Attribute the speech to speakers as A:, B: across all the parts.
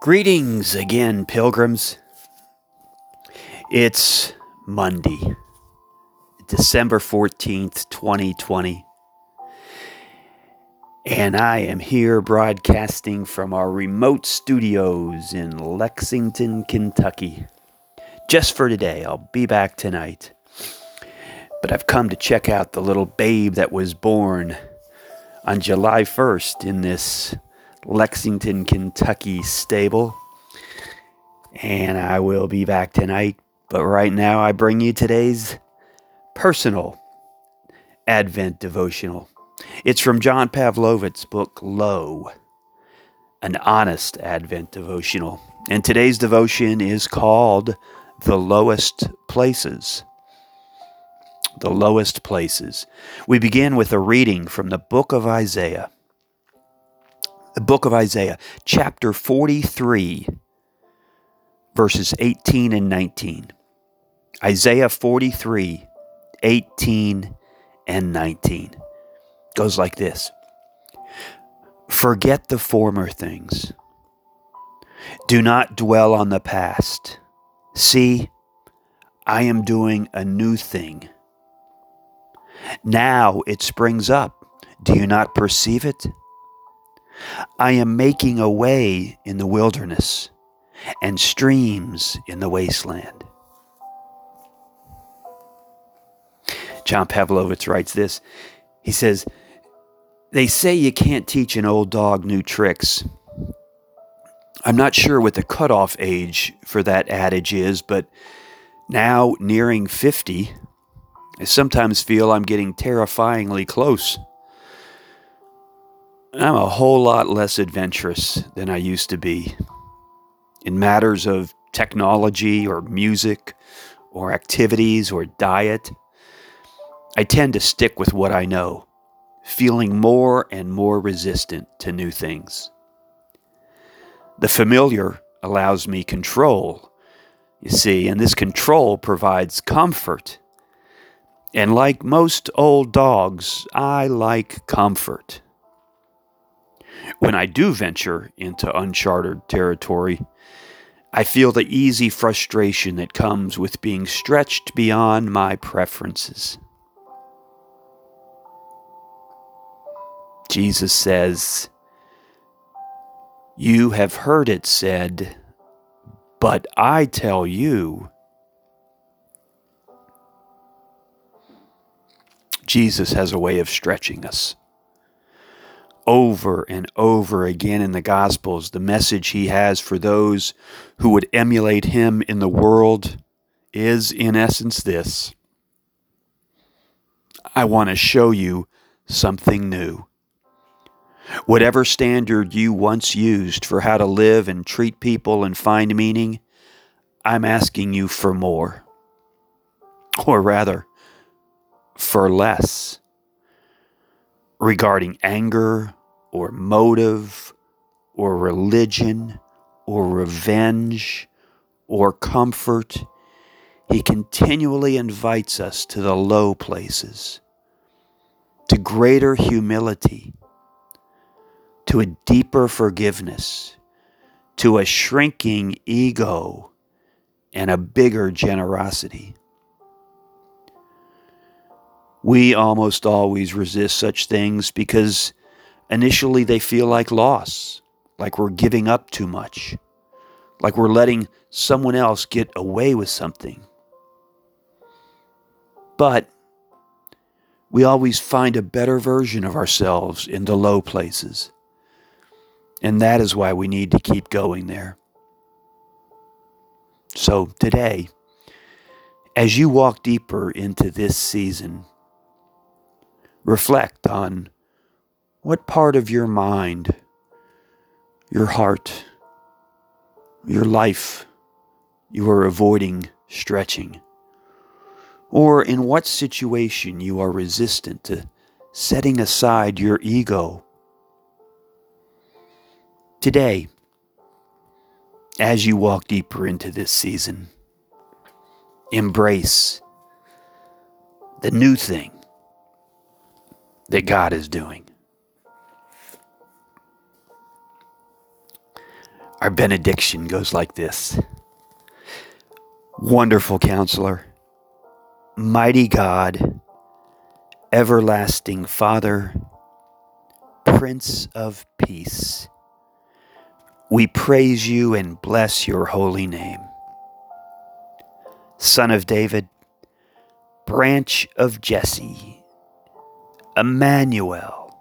A: Greetings again, pilgrims. It's Monday, December 14th, 2020, and I am here broadcasting from our remote studios in Lexington, Kentucky. Just for today, I'll be back tonight. But I've come to check out the little babe that was born on July 1st in this Lexington, Kentucky stable. And I will be back tonight. But right now I bring you today's personal Advent devotional. It's from John Pavlovich's book, Lo, an honest Advent devotional. And today's devotion is called The Lowest Places. The Lowest Places. We begin with a reading from the book of Isaiah. The book of Isaiah, chapter 43, verses 18 and 19. Isaiah 43, 18 and 19. Goes like this. Forget the former things. Do not dwell on the past. See, I am doing a new thing. Now it springs up. Do you not perceive it? I am making a way in the wilderness and streams in the wasteland. John Pavlovich writes this. He says, they say you can't teach an old dog new tricks. I'm not sure what the cutoff age for that adage is, but now nearing 50, I sometimes feel I'm getting terrifyingly close. I'm a whole lot less adventurous than I used to be. In matters of technology or music or activities or diet, I tend to stick with what I know, feeling more and more resistant to new things. The familiar allows me control, you see, and this control provides comfort. And like most old dogs, I like comfort. When I do venture into uncharted territory, I feel the easy frustration that comes with being stretched beyond my preferences. Jesus says, you have heard it said, but I tell you. Jesus has a way of stretching us. Over and over again in the Gospels, the message he has for those who would emulate him in the world is, in essence, this. I want to show you something new. Whatever standard you once used for how to live and treat people and find meaning, I'm asking you for more. Or rather, for less. Regarding anger or motive or religion or revenge or comfort, he continually invites us to the low places, to greater humility, to a deeper forgiveness, to a shrinking ego, and a bigger generosity. We almost always resist such things because initially they feel like loss, like we're giving up too much, like we're letting someone else get away with something. But we always find a better version of ourselves in the low places. And that is why we need to keep going there. So today, as you walk deeper into this season, reflect on what part of your mind, your heart, your life you are avoiding stretching, or in what situation you are resistant to setting aside your ego. Today, as you walk deeper into this season, embrace the new thing that God is doing. Our benediction goes like this. Wonderful Counselor, mighty God, everlasting Father, Prince of Peace, we praise you and bless your holy name. Son of David, Branch of Jesse, Emmanuel,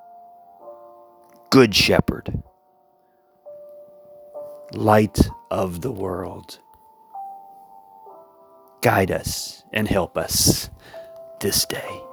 A: Good Shepherd, Light of the world, guide us and help us this day.